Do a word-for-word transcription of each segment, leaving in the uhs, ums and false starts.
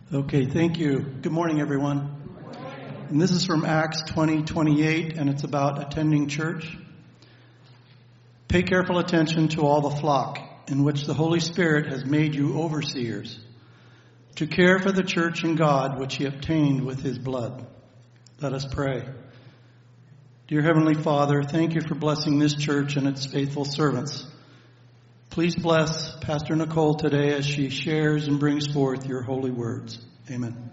Okay, thank you. Good morning, everyone. Good morning. And this is from Acts twenty twenty-eight, and it's about attending church. Pay careful attention to all the flock in which the Holy Spirit has made you overseers, to care for the church and God which he obtained with his blood. Let us pray. Dear Heavenly Father, thank you for blessing this church and its faithful servants. Please bless Pastor Nicole today as she shares and brings forth your holy words. Amen.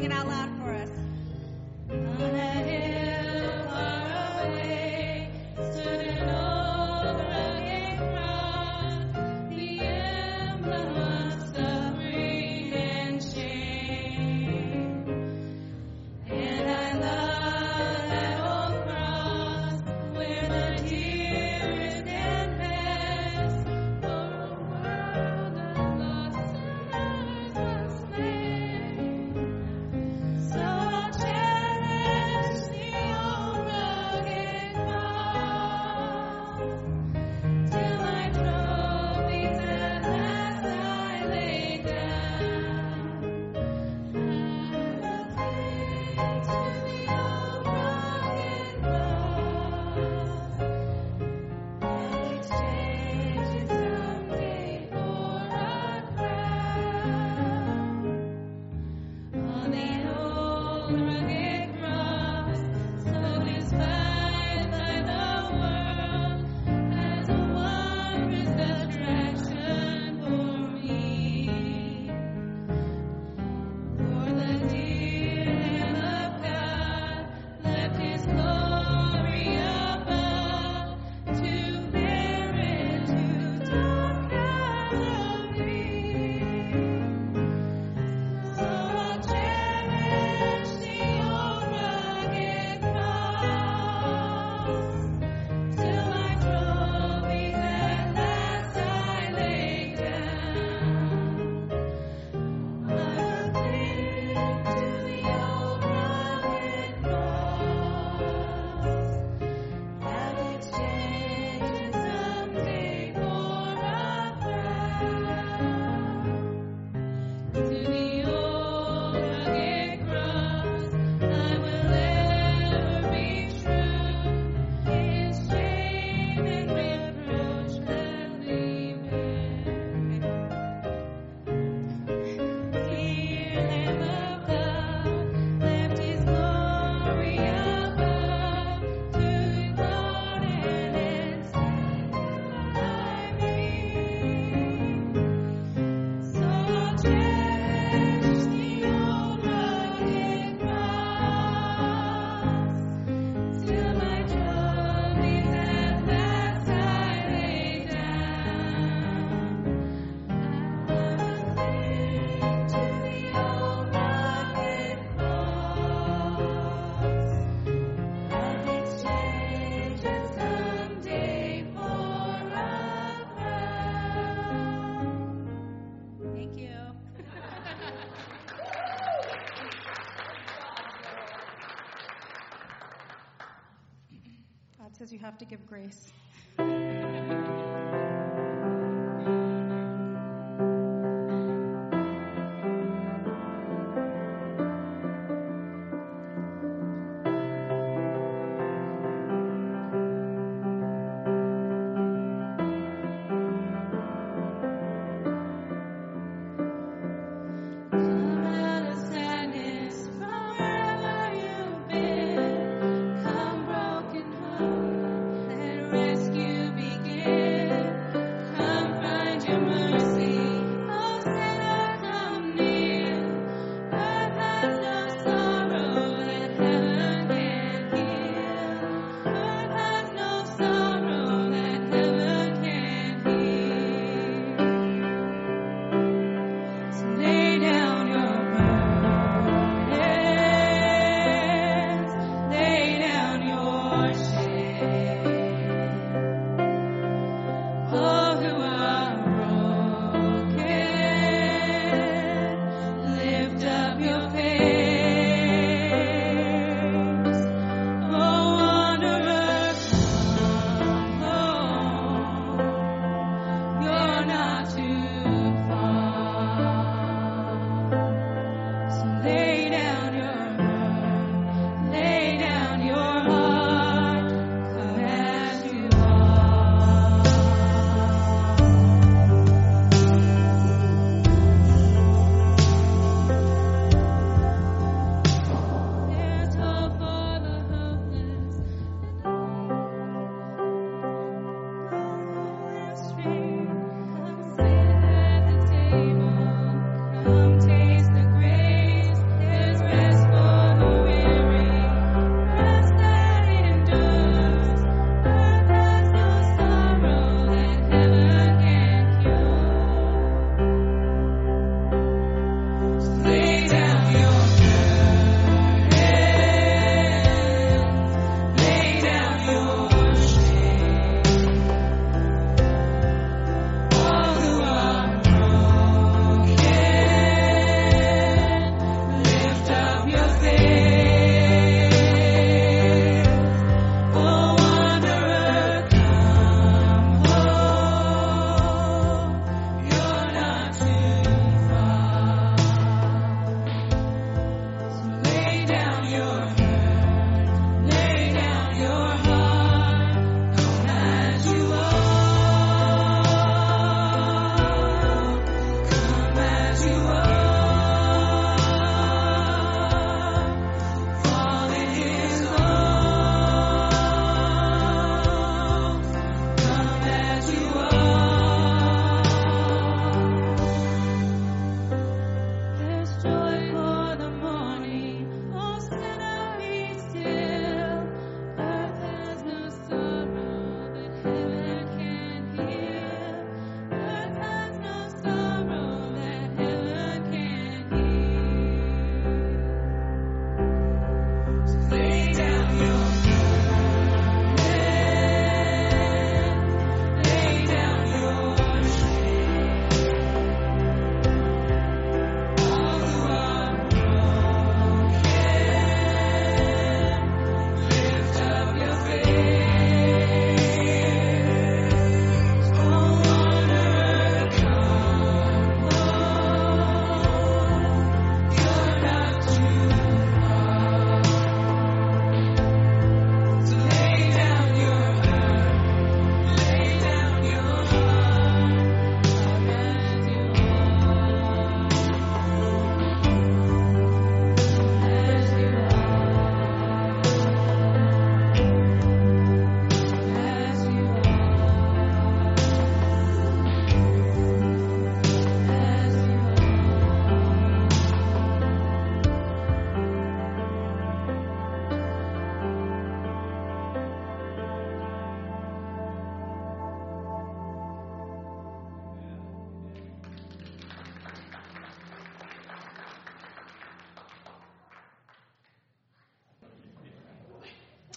Sing it out loud for us. On a hill far away stood an old rugged cross, the emblem of suffering and shame. And I love that old cross where the tears and best for a world of lost sinners was slain. So I'll cherish the old rugged cross till my trophies at last I lay down. I will cling to the old rugged cross and exchange it someday for a crown. On the old rugged cross, so despised by the world, as a wondrous attraction for me. For the dear Lamb of God left His glory above to bear into dark Calvary. So I'll cherish the old rugged cross till my trophies at last I lay down. I will cling to the old rugged cross and exchange it someday for a crown. To the old rugged cross I will ever be true. His shame and reproach gladly bear. Dear Lamb of God left His glory above to pardon and sanctify me. So I'll cherish the old rugged cross till my trophies at last I lay down. I will cling to the old rugged cross and exchange it someday for a crown. Thank you. God says you have to give grace. Come out of sadness from wherever you've been. Come broken heart, let rescue begin. Come find your mercy, oh sinner, come near. Earth has no sorrow that heaven can heal. Earth has no sorrow that heaven can heal. So lay down your burdens, lay down your shame. All who are broken, lift up your face. Oh, wanderer, come home. You're not too far. So lay down your burden, lay down your heart, come as you are. There's hope for the hopeless and all who are strayed. Come sit at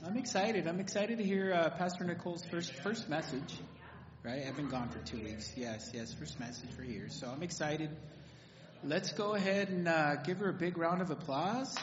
I'm excited. I'm excited to hear uh, Pastor Nicole's first first message. Right? I've been gone for two weeks. Yes, yes, first message for here. So I'm excited. Let's go ahead and uh, give her a big round of applause.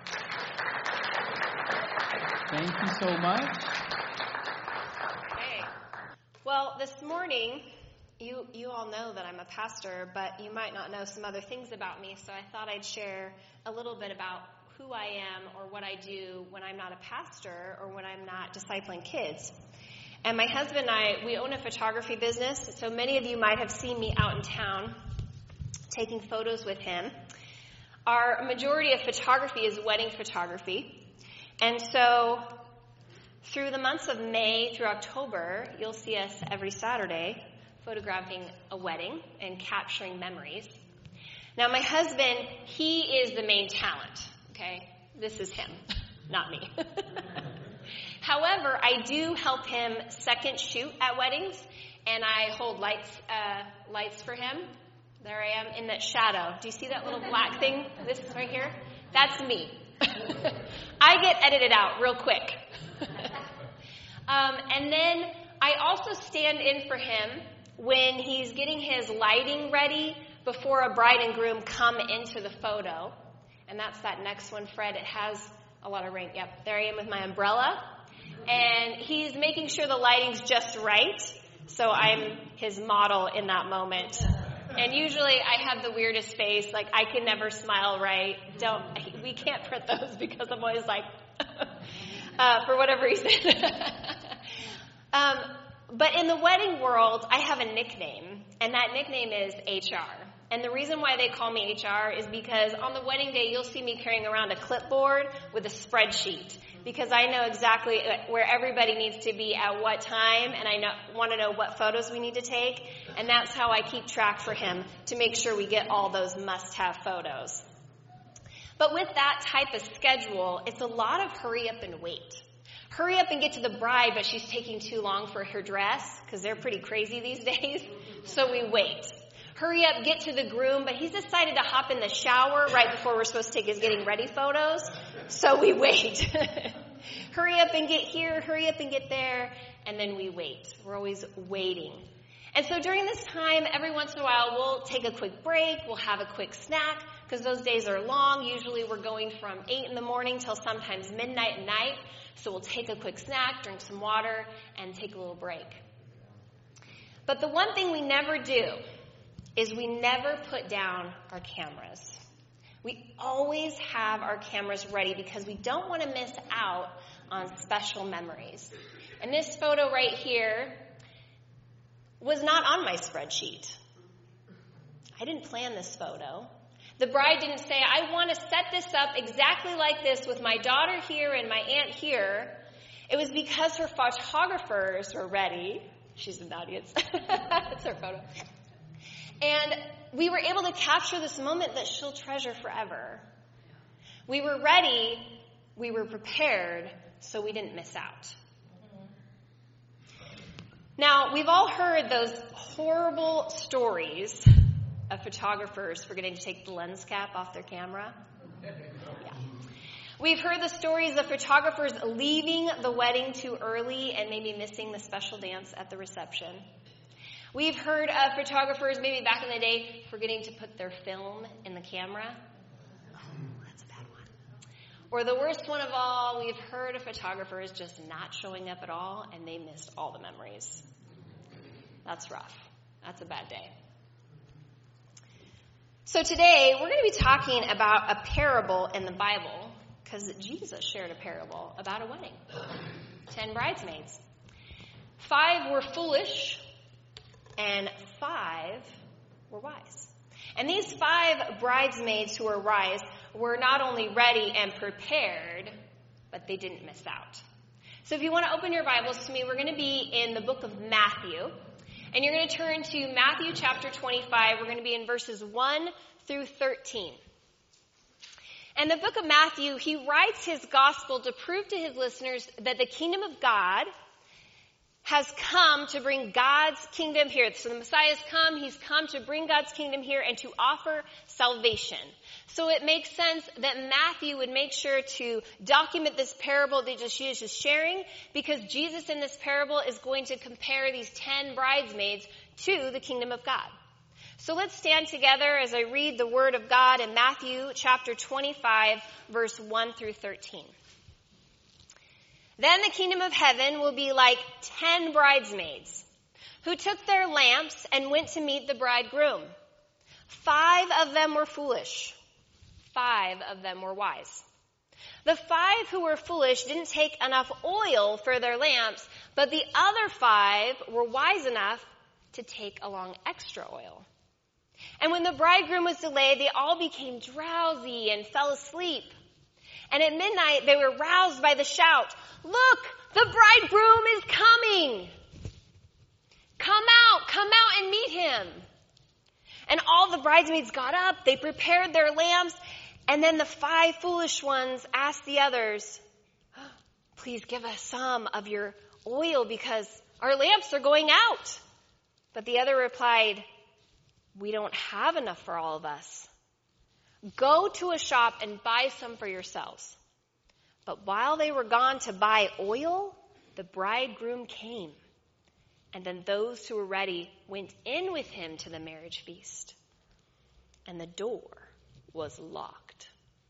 Thank you so much. Hey. Well, this morning, you you all know that I'm a pastor, but you might not know some other things about me, so I thought I'd share a little bit about who I am or what I do when I'm not a pastor or when I'm not discipling kids. And my husband and I, we own a photography business, so many of you might have seen me out in town taking photos with him. Our majority of photography is wedding photography. And so through the months of May through October, you'll see us every Saturday photographing a wedding and capturing memories. Now, my husband, he is the main talent. Okay, this is him, not me. However, I do help him second shoot at weddings, and I hold lights uh, lights for him. There I am in that shadow. Do you see that little black thing? This is right here? That's me. I get edited out real quick. um, and then I also stand in for him when he's getting his lighting ready before a bride and groom come into the photo. And that's that next one, Fred. It has a lot of rain. Yep, there I am with my umbrella. And he's making sure the lighting's just right. So I'm his model in that moment. And usually I have the weirdest face. Like, I can never smile right. Don't, we can't print those because I'm always like, uh, for whatever reason. um, but in the wedding world, I have a nickname. And that nickname is H R. And the reason why they call me H R is because on the wedding day, you'll see me carrying around a clipboard with a spreadsheet. Because I know exactly where everybody needs to be at what time, and I know, want to know what photos we need to take. And that's how I keep track for him to make sure we get all those must-have photos. But with that type of schedule, it's a lot of hurry up and wait. Hurry up and get to the bride, but she's taking too long for her dress, because they're pretty crazy these days, so we wait. Hurry up, get to the groom, but he's decided to hop in the shower right before we're supposed to take his getting ready photos, so we wait. Hurry up and get here, hurry up and get there, and then we wait. We're always waiting. And so during this time, every once in a while, we'll take a quick break, we'll have a quick snack, because those days are long. Usually we're going from eight in the morning till sometimes midnight at night, so we'll take a quick snack, drink some water, and take a little break. But the one thing we never do is we never put down our cameras. We always have our cameras ready because we don't want to miss out on special memories. And this photo right here was not on my spreadsheet. I didn't plan this photo. The bride didn't say, I want to set this up exactly like this with my daughter here and my aunt here. It was because her photographers were ready. She's in the audience. It's her photo. And we were able to capture this moment that she'll treasure forever. We were ready, we were prepared, so we didn't miss out. Now, we've all heard those horrible stories of photographers forgetting to take the lens cap off their camera. Yeah. We've heard the stories of photographers leaving the wedding too early and maybe missing the special dance at the reception. We've heard of photographers, maybe back in the day, forgetting to put their film in the camera. Oh, that's a bad one. Or the worst one of all, we've heard of photographers just not showing up at all, and they missed all the memories. That's rough. That's a bad day. So today, we're going to be talking about a parable in the Bible, because Jesus shared a parable about a wedding. Ten bridesmaids. Five were foolish, and five were wise. And these five bridesmaids who were wise were not only ready and prepared, but they didn't miss out. So if you want to open your Bibles to me, we're going to be in the book of Matthew. And you're going to turn to Matthew chapter twenty-five. We're going to be in verses one through thirteen. And the book of Matthew, he writes his gospel to prove to his listeners that the kingdom of God has come to bring God's kingdom here. So the Messiah's come, he's come to bring God's kingdom here and to offer salvation. So it makes sense that Matthew would make sure to document this parable that Jesus is sharing, because Jesus in this parable is going to compare these ten bridesmaids to the kingdom of God. So let's stand together as I read the word of God in Matthew chapter twenty-five, verse one through thirteen. Then the kingdom of heaven will be like ten bridesmaids who took their lamps and went to meet the bridegroom. Five of them were foolish. Five of them were wise. The five who were foolish didn't take enough oil for their lamps, but the other five were wise enough to take along extra oil. And when the bridegroom was delayed, they all became drowsy and fell asleep. And at midnight, they were roused by the shout, "Look, the bridegroom is coming! Come out, come out and meet him." And all the bridesmaids got up, they prepared their lamps, and then the five foolish ones asked the others, "Please give us some of your oil because our lamps are going out." But the other replied, "We don't have enough for all of us. Go to a shop and buy some for yourselves." But while they were gone to buy oil, the bridegroom came. And then those who were ready went in with him to the marriage feast. And the door was locked.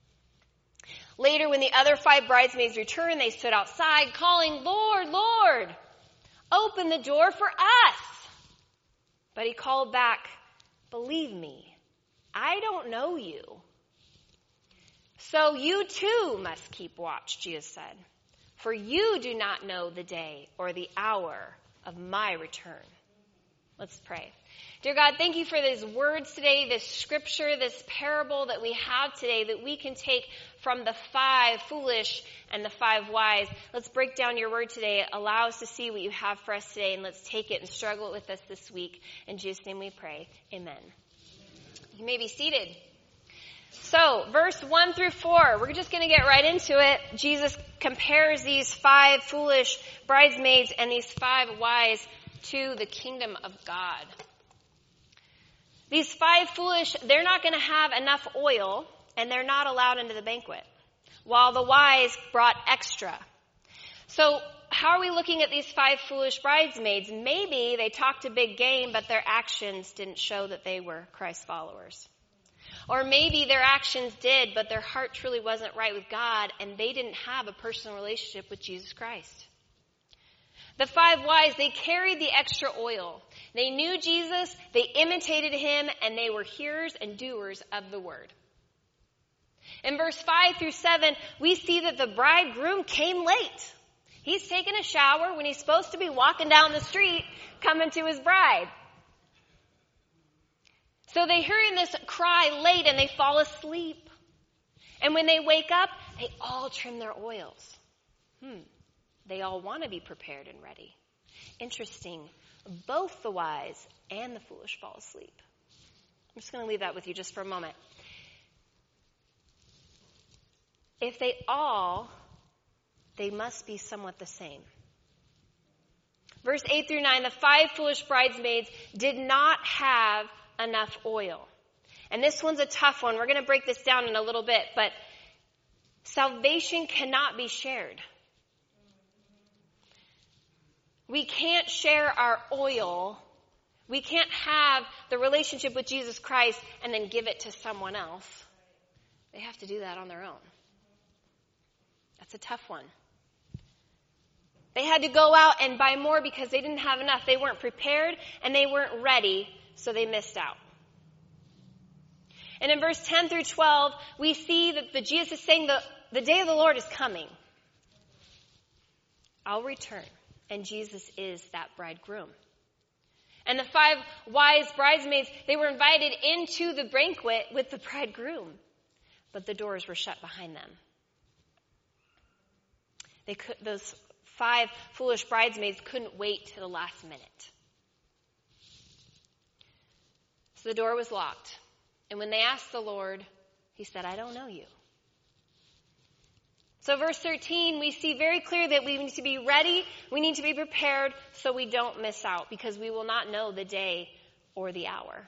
Later, when the other five bridesmaids returned, they stood outside calling, "Lord, Lord, open the door for us." But he called back, "Believe me, I don't know you." "So you too must keep watch," Jesus said, "for you do not know the day or the hour of my return." Let's pray. Dear God, thank you for these words today, this scripture, this parable that we have today that we can take from the five foolish and the five wise. Let's break down your word today. Allow us to see what you have for us today, and let's take it and struggle with us this week. In Jesus' name we pray. Amen. You may be seated. So, verse one through four, we're just going to get right into it. Jesus compares these five foolish bridesmaids and these five wise to the kingdom of God. These five foolish, they're not going to have enough oil, and they're not allowed into the banquet, while the wise brought extra. So, how are we looking at these five foolish bridesmaids? Maybe they talked a big game, but their actions didn't show that they were Christ followers. Or maybe their actions did, but their heart truly wasn't right with God, and they didn't have a personal relationship with Jesus Christ. The five wise, they carried the extra oil. They knew Jesus, they imitated him, and they were hearers and doers of the word. In verse five through seven, we see that the bridegroom came late. He's taking a shower when he's supposed to be walking down the street coming to his bride. So they hear this cry late and they fall asleep. And when they wake up, they all trim their oils. Hmm. They all want to be prepared and ready. Interesting. Both the wise and the foolish fall asleep. I'm just going to leave that with you just for a moment. If they all, they must be somewhat the same. Verse eight through nine, the five foolish bridesmaids did not have enough oil. And this one's a tough one. We're going to break this down in a little bit, but salvation cannot be shared. We can't share our oil. We can't have the relationship with Jesus Christ and then give it to someone else. They have to do that on their own. That's a tough one. They had to go out and buy more because they didn't have enough. They weren't prepared and they weren't ready, so they missed out. And in verse ten through twelve, we see that the Jesus is saying the, the day of the Lord is coming. I'll return. And Jesus is that bridegroom. And the five wise bridesmaids, they were invited into the banquet with the bridegroom, but the doors were shut behind them. They could, those five foolish bridesmaids couldn't wait to the last minute. So the door was locked. And when they asked the Lord, he said, "I don't know you." So verse thirteen, we see very clear that we need to be ready, we need to be prepared so we don't miss out, because we will not know the day or the hour.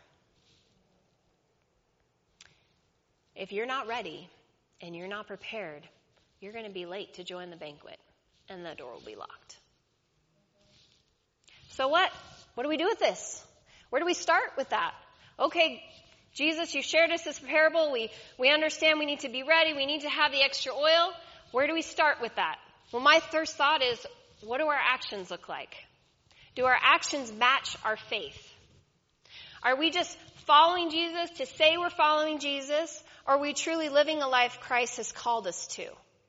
If you're not ready and you're not prepared, you're going to be late to join the banquet, and the door will be locked. So what? What do we do with this? Where do we start with that? Okay, Jesus, you shared us this parable. We, we understand we need to be ready. We need to have the extra oil. Where do we start with that? Well, my first thought is, what do our actions look like? Do our actions match our faith? Are we just following Jesus to say we're following Jesus, or are we truly living a life Christ has called us to?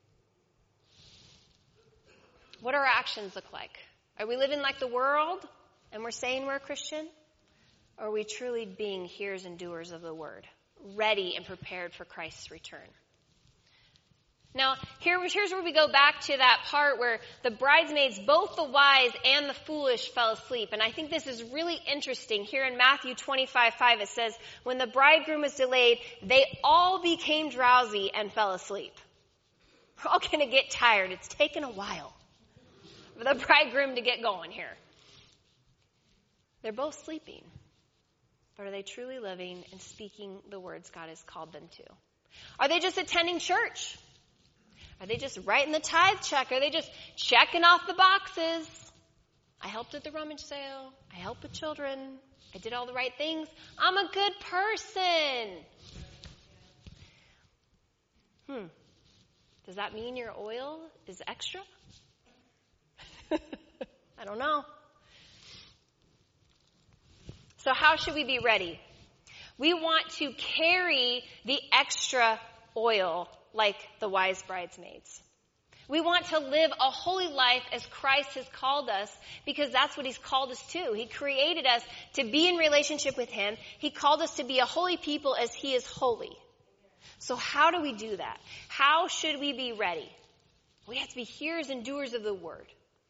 What do our actions look like? Are we living like the world and we're saying we're a Christian? Or are we truly being hearers and doers of the word, ready and prepared for Christ's return? Now, here, here's where we go back to that part where the bridesmaids, both the wise and the foolish, fell asleep. And I think this is really interesting. Here in Matthew twenty-five five, it says, when the bridegroom was delayed, they all became drowsy and fell asleep. We're all going to get tired. It's taken a while for the bridegroom to get going here. They're both sleeping. But are they truly living and speaking the words God has called them to? Are they just attending church? Are they just writing the tithe check? Are they just checking off the boxes? I helped at the rummage sale. I helped with children. I did all the right things. I'm a good person. Hmm. Does that mean your oil is extra? I don't know. So how should we be ready? We want to carry the extra oil like the wise bridesmaids. We want to live a holy life as Christ has called us, because that's what he's called us to. He created us to be in relationship with him. He called us to be a holy people as he is holy. So how do we do that? How should we be ready? We have to be hearers and doers of the word.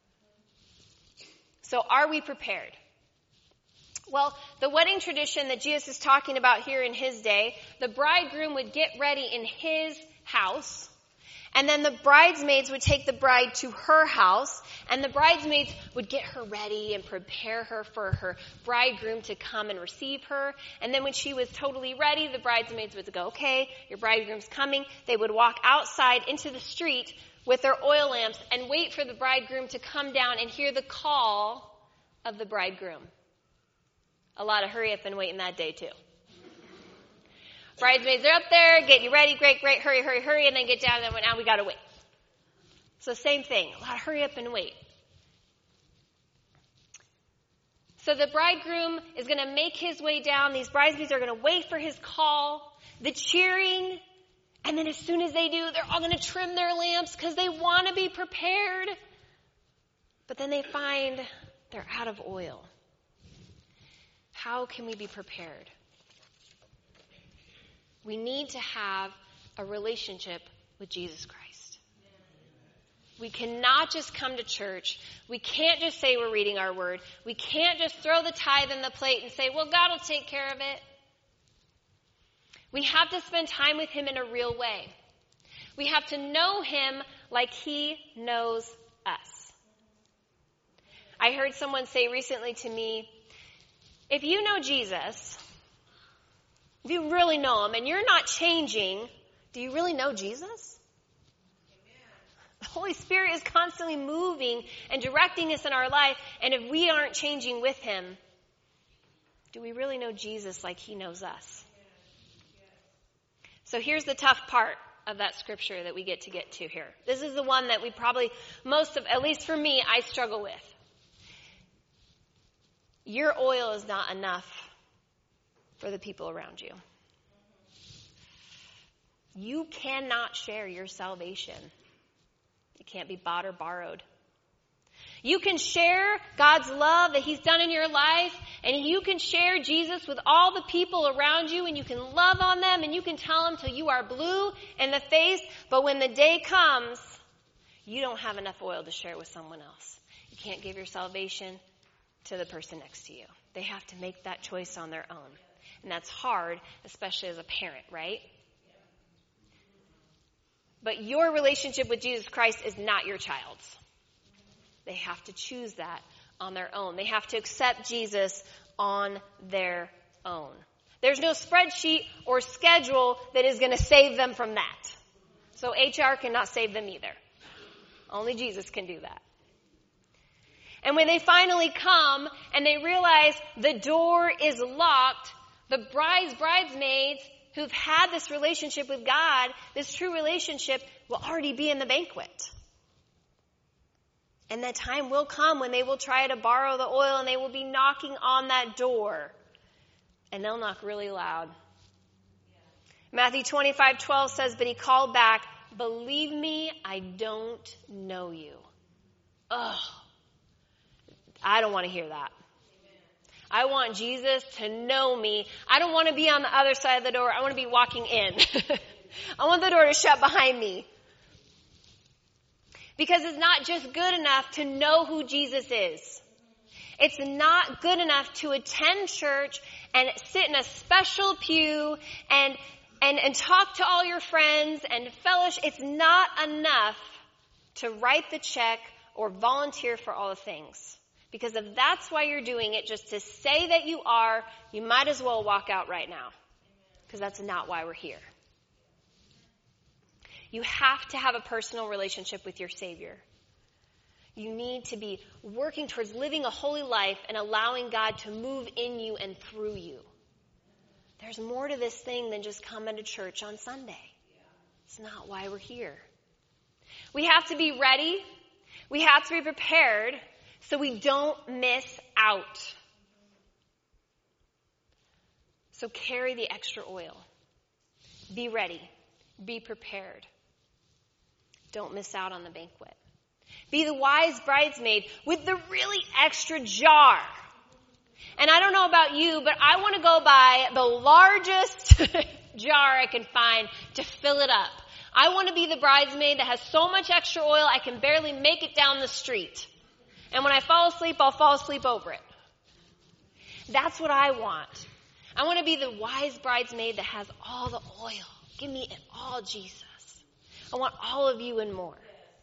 So are we prepared? Well, the wedding tradition that Jesus is talking about here in his day, the bridegroom would get ready in his house, and then the bridesmaids would take the bride to her house, and the bridesmaids would get her ready and prepare her for her bridegroom to come and receive her. And then when she was totally ready, the bridesmaids would go, okay, your bridegroom's coming. They would walk outside into the street with their oil lamps and wait for the bridegroom to come down and hear the call of the bridegroom. A lot of hurry up and wait in that day too. Bridesmaids are up there, get you ready, great, great, hurry, hurry, hurry, and then get down, and then now we gotta wait. So same thing, a lot of hurry up and wait. So the bridegroom is gonna make his way down, these bridesmaids are gonna wait for his call, the cheering, and then as soon as they do, they're all gonna trim their lamps because they wanna be prepared. But then they find they're out of oil. How can we be prepared? We need to have a relationship with Jesus Christ. We cannot just come to church. We can't just say we're reading our word. We can't just throw the tithe in the plate and say, well, God will take care of it. We have to spend time with him in a real way. We have to know him like he knows us. I heard someone say recently to me, if you know Jesus, if you really know him and you're not changing, do you really know Jesus? Amen. The Holy Spirit is constantly moving and directing us in our life, and if we aren't changing with him, do we really know Jesus like he knows us? So here's the tough part of that scripture that we get to get to here. This is the one that we probably, most of, at least for me, I struggle with. Your oil is not enough for the people around you. You cannot share your salvation. It can't be bought or borrowed. You can share God's love that he's done in your life, and you can share Jesus with all the people around you, and you can love on them, and you can tell them till you are blue in the face, but when the day comes, you don't have enough oil to share with someone else. You can't give your salvation to the person next to you. They have to make that choice on their own. And that's hard, especially as a parent, right? But your relationship with Jesus Christ is not your child's. They have to choose that on their own. They have to accept Jesus on their own. There's no spreadsheet or schedule that is going to save them from that. So H R cannot save them either. Only Jesus can do that. And when they finally come and they realize the door is locked, the bride's bridesmaids who've had this relationship with God, this true relationship, will already be in the banquet. And that time will come when they will try to borrow the oil and they will be knocking on that door. And they'll knock really loud. Matthew twenty-five twelve says, but he called back, believe me, I don't know you. Ugh. I don't want to hear that. I want Jesus to know me. I don't want to be on the other side of the door. I want to be walking in. I want the door to shut behind me. Because it's not just good enough to know who Jesus is. It's not good enough to attend church and sit in a special pew and and, and talk to all your friends and fellowship. It's not enough to write the check or volunteer for all the things. Because if that's why you're doing it, just to say that you are, you might as well walk out right now. Because that's not why we're here. You have to have a personal relationship with your Savior. You need to be working towards living a holy life and allowing God to move in you and through you. There's more to this thing than just coming to church on Sunday. It's not why we're here. We have to be ready. We have to be prepared so we don't miss out. So carry the extra oil. Be ready. Be prepared. Don't miss out on the banquet. Be the wise bridesmaid with the really extra jar. And I don't know about you, but I want to go buy the largest jar I can find to fill it up. I want to be the bridesmaid that has so much extra oil I can barely make it down the street. And when I fall asleep, I'll fall asleep over it. That's what I want. I want to be the wise bridesmaid that has all the oil. Give me it all, Jesus. I want all of you and more.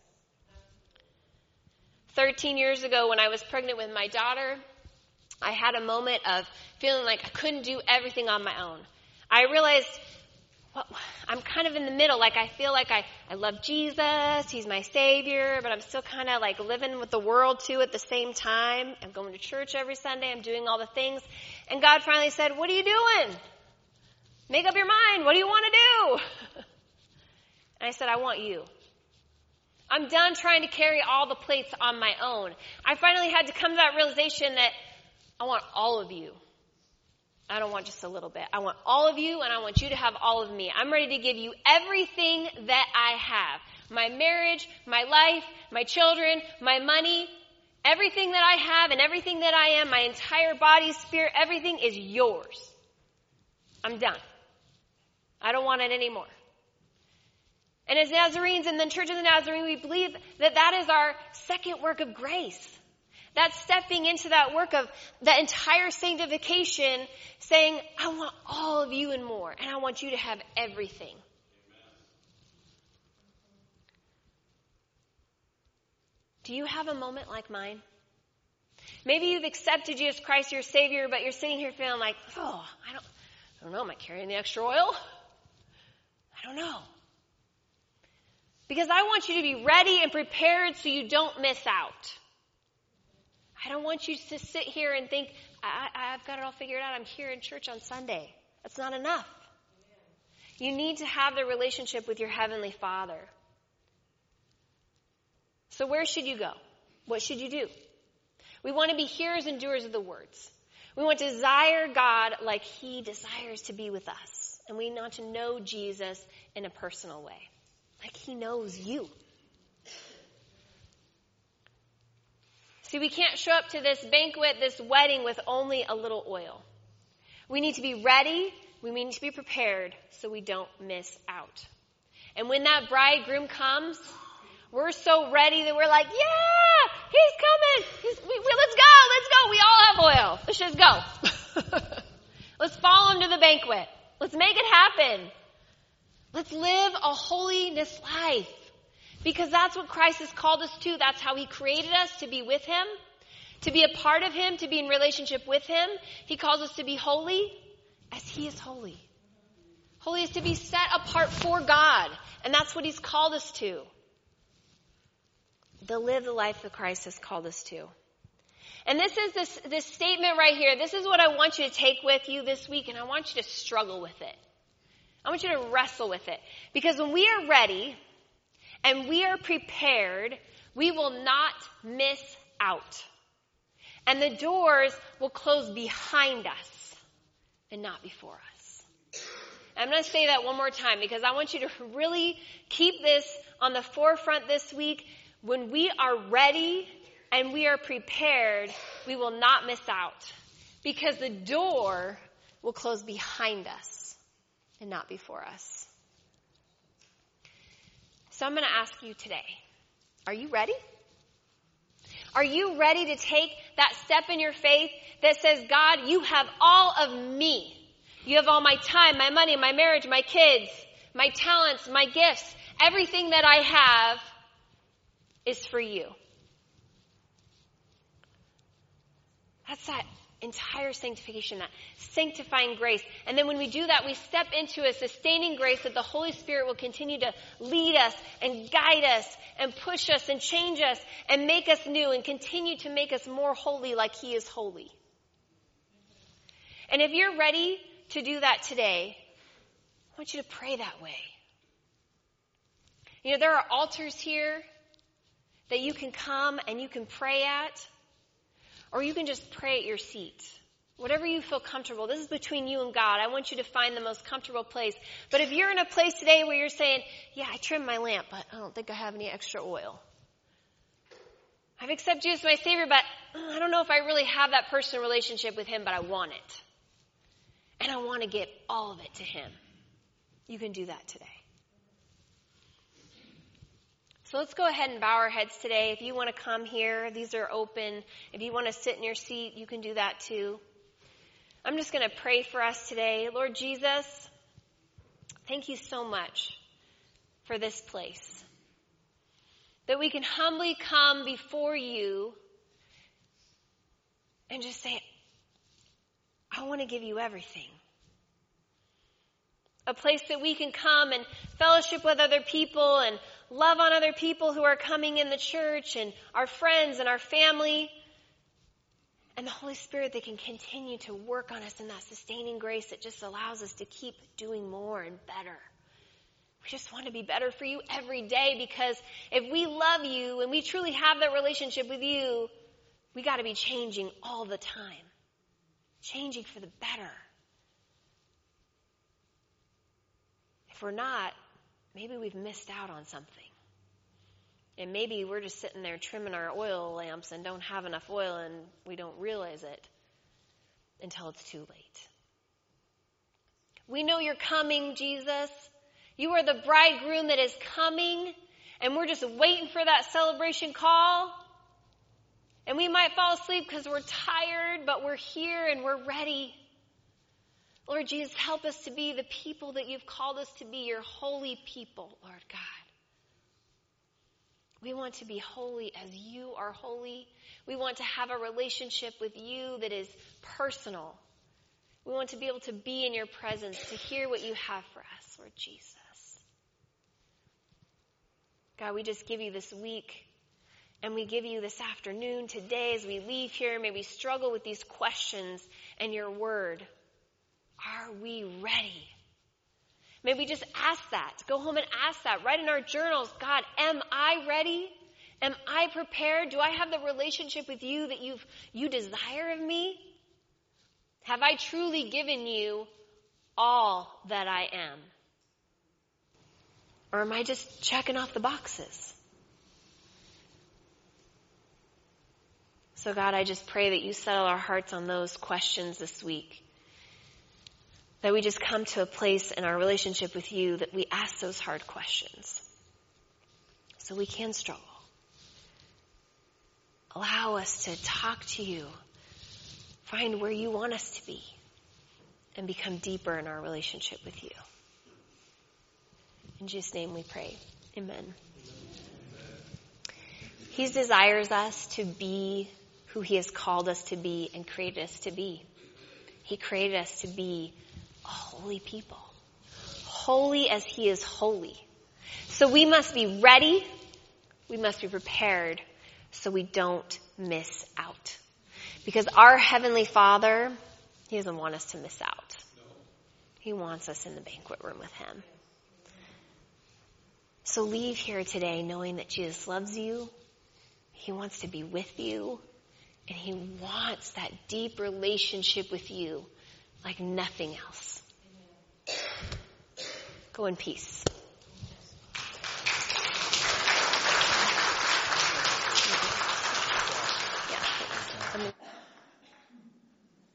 Thirteen years ago, when I was pregnant with my daughter, I had a moment of feeling like I couldn't do everything on my own. I realized, well, I'm kind of in the middle. Like, I feel like I, I love Jesus. He's my Savior. But I'm still kind of like living with the world, too, at the same time. I'm going to church every Sunday. I'm doing all the things. And God finally said, what are you doing? Make up your mind. What do you want to do? And I said, I want you. I'm done trying to carry all the plates on my own. I finally had to come to that realization that I want all of you. I don't want just a little bit. I want all of you, and I want you to have all of me. I'm ready to give you everything that I have. My marriage, my life, my children, my money, everything that I have and everything that I am, my entire body, spirit, everything is yours. I'm done. I don't want it anymore. And as Nazarenes in the Church of the Nazarene, we believe that that is our second work of grace. That's stepping into that work of the entire sanctification, saying, I want all of you and more, and I want you to have everything. Amen. Do you have a moment like mine? Maybe you've accepted Jesus Christ, your Savior, but you're sitting here feeling like, oh, I don't, I don't know, am I carrying the extra oil? I don't know. Because I want you to be ready and prepared so you don't miss out. I don't want you to sit here and think, I, I've got it all figured out. I'm here in church on Sunday. That's not enough. You need to have the relationship with your Heavenly Father. So where should you go? What should you do? We want to be hearers and doers of the words. We want to desire God like He desires to be with us. And we want to know Jesus in a personal way. Like He knows you. See, we can't show up to this banquet, this wedding, with only a little oil. We need to be ready. We need to be prepared so we don't miss out. And when that bridegroom comes, we're so ready that we're like, yeah, he's coming. He's, we, we, let's go. Let's go. We all have oil. Let's just go. Let's follow him to the banquet. Let's make it happen. Let's live a holiness life. Because that's what Christ has called us to. That's how he created us, to be with him, to be a part of him, to be in relationship with him. He calls us to be holy as he is holy. Holy is to be set apart for God. And that's what he's called us to. To live the life that Christ has called us to. And this is this, this statement right here. This is what I want you to take with you this week, and I want you to struggle with it. I want you to wrestle with it. Because when we are ready and we are prepared, we will not miss out. And the doors will close behind us and not before us. I'm going to say that one more time because I want you to really keep this on the forefront this week. When we are ready and we are prepared, we will not miss out because the door will close behind us and not before us. So I'm going to ask you today, are you ready? Are you ready to take that step in your faith that says, God, you have all of me. You have all my time, my money, my marriage, my kids, my talents, my gifts. Everything that I have is for you. That's that entire sanctification, that sanctifying grace. And then when we do that, we step into a sustaining grace that the Holy Spirit will continue to lead us and guide us and push us and change us and make us new and continue to make us more holy like he is holy. And if you're ready to do that today, I want you to pray that way. You know, there are altars here that you can come and you can pray at. Or you can just pray at your seat. Whatever you feel comfortable. This is between you and God. I want you to find the most comfortable place. But if you're in a place today where you're saying, yeah, I trimmed my lamp, but I don't think I have any extra oil. I've accepted Jesus as my Savior, but I don't know if I really have that personal relationship with him, but I want it. And I want to give all of it to him. You can do that today. So let's go ahead and bow our heads today. If you want to come here, these are open. If you want to sit in your seat, you can do that too. I'm just going to pray for us today. Lord Jesus, thank you so much for this place. That we can humbly come before you and just say, I want to give you everything. A place that we can come and fellowship with other people and love on other people who are coming in the church and our friends and our family. And the Holy Spirit that can continue to work on us in that sustaining grace that just allows us to keep doing more and better. We just want to be better for you every day because if we love you and we truly have that relationship with you, we got to be changing all the time. Changing for the better. If we're not, maybe we've missed out on something. And maybe we're just sitting there trimming our oil lamps and don't have enough oil and we don't realize it until it's too late. We know you're coming, Jesus. You are the bridegroom that is coming, and we're just waiting for that celebration call. And we might fall asleep because we're tired, but we're here and we're ready. Lord Jesus, help us to be the people that you've called us to be, your holy people, Lord God. We want to be holy as you are holy. We want to have a relationship with you that is personal. We want to be able to be in your presence, to hear what you have for us, Lord Jesus. God, we just give you this week, and we give you this afternoon, today, as we leave here. May we struggle with these questions and your word. Are we ready? May we just ask that. Go home and ask that. Write in our journals, God, am I ready? Am I prepared? Do I have the relationship with you that you've, you desire of me? Have I truly given you all that I am? Or am I just checking off the boxes? So God, I just pray that you settle our hearts on those questions this week. That we just come to a place in our relationship with you that we ask those hard questions. So we can struggle. Allow us to talk to you. Find where you want us to be. And become deeper in our relationship with you. In Jesus' name we pray. Amen. He desires us to be who he has called us to be and created us to be. He created us to be a holy people. Holy as he is holy. So we must be ready. We must be prepared so we don't miss out. Because our Heavenly Father, he doesn't want us to miss out. He wants us in the banquet room with him. So leave here today knowing that Jesus loves you. He wants to be with you. And he wants that deep relationship with you like nothing else. Go in peace.